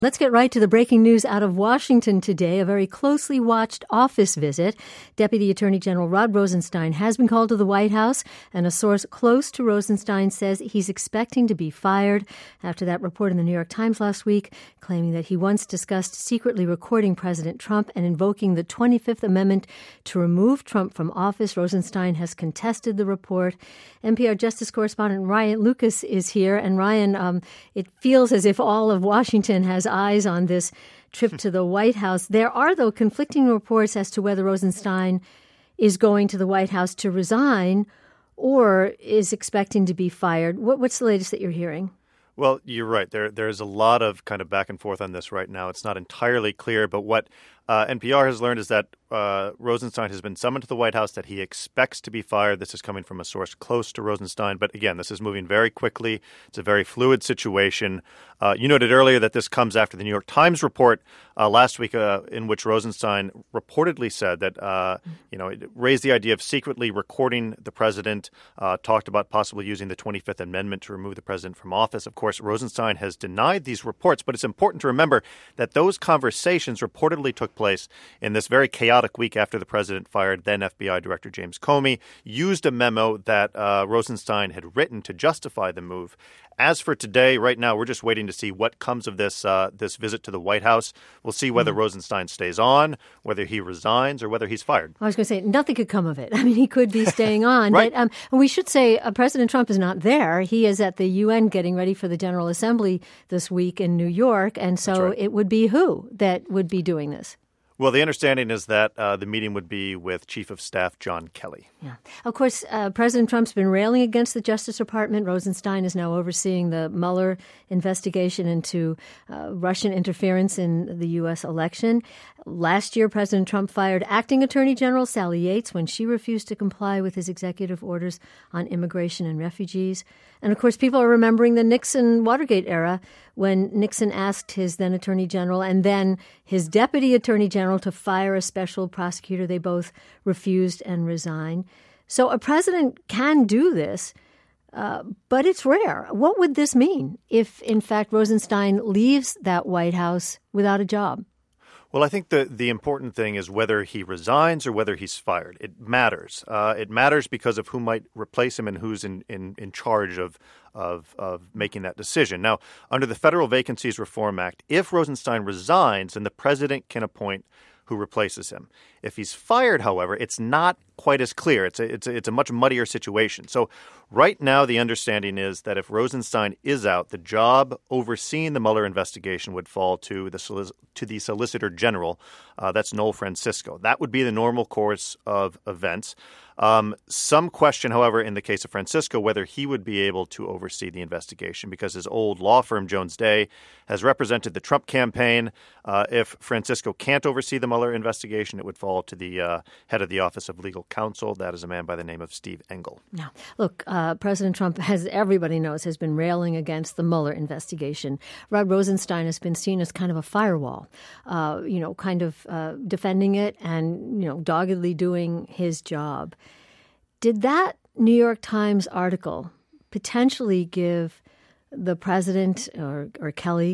Let's get right to the breaking news out of Washington today, a very closely watched office visit. Deputy Attorney General Rod Rosenstein has been called to the White House, and a source close to Rosenstein says he's expecting to be fired after that report in the New York Times last week, claiming that he once discussed secretly recording President Trump and invoking the 25th Amendment to remove Trump from office. Rosenstein has contested the report. NPR Justice correspondent Ryan Lucas is here. And Ryan, it feels as if all of Washington has eyes on this trip to the White House. There are, though, conflicting reports as to whether Rosenstein is going to the White House to resign or is expecting to be fired. What's the latest that you're hearing? Well, you're right. There's a lot of kind of back and forth on this right now. It's not entirely clear, but what NPR has learned is that Rosenstein has been summoned to the White House, that he expects to be fired. This is coming from a source close to Rosenstein. But again, this is moving very quickly. It's a very fluid situation. You noted earlier that this comes after the New York Times report last week in which Rosenstein reportedly said that, it raised the idea of secretly recording the president, talked about possibly using the 25th Amendment to remove the president from office. Of course, Rosenstein has denied these reports, but it's important to remember that those conversations reportedly took place in this very chaotic week after the president fired then FBI Director James Comey, used a memo that Rosenstein had written to justify the move. As for today, right now, we're just waiting to see what comes of this visit to the White House. We'll see whether Rosenstein stays on, whether he resigns, or whether he's fired. I was going to say, nothing could come of it. I mean, he could be staying on. Right. But we should say President Trump is not there. He is at the UN getting ready for the General Assembly this week in New York. And so right. It would be who that would be doing this? Well, the understanding is that the meeting would be with Chief of Staff John Kelly. Yeah. Of course, President Trump's been railing against the Justice Department. Rosenstein is now overseeing the Mueller investigation into Russian interference in the U.S. election. Last year, President Trump fired Acting Attorney General Sally Yates when she refused to comply with his executive orders on immigration and refugees. And, of course, people are remembering the Nixon-Watergate era when Nixon asked his then Attorney General and then his Deputy Attorney General to fire a special prosecutor. They both refused and resigned. So a president can do this, but it's rare. What would this mean if, in fact, Rosenstein leaves that White House without a job? Well, I think the important thing is whether he resigns or whether he's fired. It matters. It matters because of who might replace him and who's in charge of making that decision. Now, under the Federal Vacancies Reform Act, if Rosenstein resigns, then the president can appoint who replaces him. If he's fired, however, it's not quite as clear. It's a much muddier situation. So right now, the understanding is that if Rosenstein is out, the job overseeing the Mueller investigation would fall to the Solicitor General. That's Noel Francisco. That would be the normal course of events. Some question, however, in the case of Francisco, whether he would be able to oversee the investigation because his old law firm, Jones Day, has represented the Trump campaign. If Francisco can't oversee the Mueller investigation, it would fall to the head of the Office of Legal Counsel. That is a man by the name of Steve Engel. Now, look, President Trump, as everybody knows, has been railing against the Mueller investigation. Rod Rosenstein has been seen as kind of a firewall, defending it and, doggedly doing his job. Did that New York Times article potentially give the president or Kelly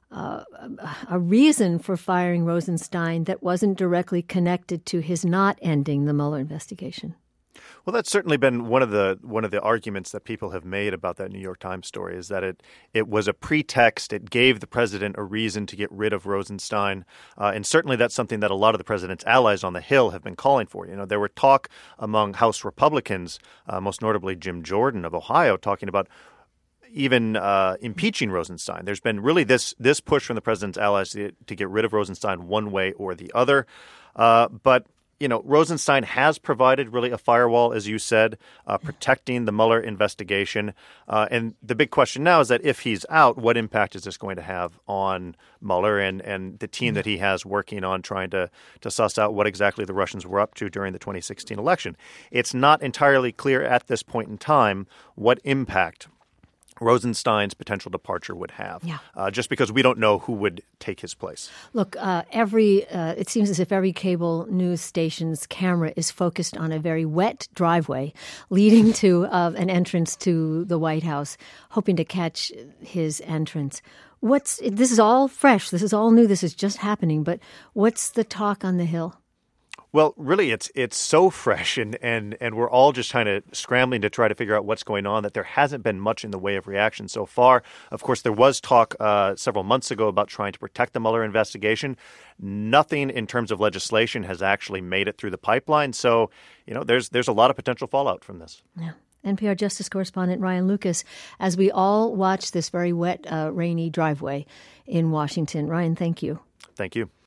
a reason for firing Rosenstein that wasn't directly connected to his not ending the Mueller investigation? Well, that's certainly been one of the arguments that people have made about that New York Times story is that it was a pretext. It gave the president a reason to get rid of Rosenstein. And certainly that's something that a lot of the president's allies on the Hill have been calling for. There were talk among House Republicans, most notably Jim Jordan of Ohio, talking about even impeaching Rosenstein. There's been really this push from the president's allies to get rid of Rosenstein one way or the other. But Rosenstein has provided really a firewall, as you said, protecting the Mueller investigation. And the big question now is that if he's out, what impact is this going to have on Mueller and the team that he has working on trying to suss out what exactly the Russians were up to during the 2016 election? It's not entirely clear at this point in time what impact Rosenstein's potential departure would have, just because we don't know who would take his place. Look, it seems as if every cable news station's camera is focused on a very wet driveway leading to an entrance to the White House, hoping to catch his entrance. This is all fresh. This is all new. This is just happening. But what's the talk on the Hill? Well, really, it's so fresh, and we're all just kind of scrambling to try to figure out what's going on, that there hasn't been much in the way of reaction so far. Of course, there was talk several months ago about trying to protect the Mueller investigation. Nothing in terms of legislation has actually made it through the pipeline. So, there's a lot of potential fallout from this. Yeah. NPR Justice correspondent Ryan Lucas, as we all watch this very wet, rainy driveway in Washington. Ryan, thank you. Thank you.